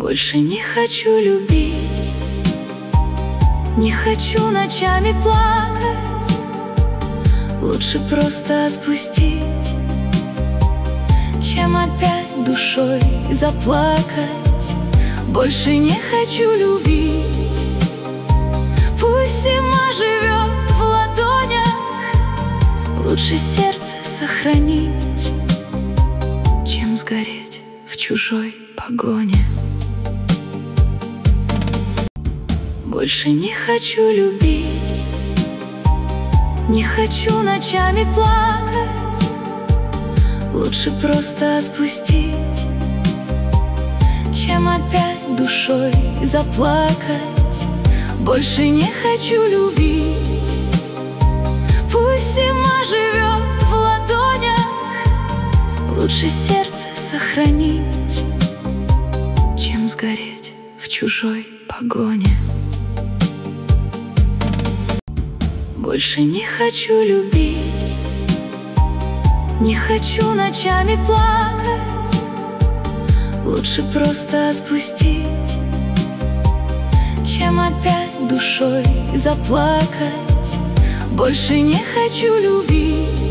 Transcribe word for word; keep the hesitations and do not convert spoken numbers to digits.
Больше не хочу любить, не хочу ночами плакать. Лучше просто отпустить, чем опять душой заплакать. Больше не хочу любить, пусть зима живет в ладонях. Лучше сердце сохранить, чем сгореть в чужой погоне. Больше не хочу любить, не хочу ночами плакать. Лучше просто отпустить, чем опять душой заплакать. Больше не хочу любить, пусть зима живет в ладонях. Лучше сердце сохранить, чем сгореть в чужой погоне. Больше не хочу любить, не хочу ночами плакать. Лучше просто отпустить, чем опять душой заплакать. Больше не хочу любить,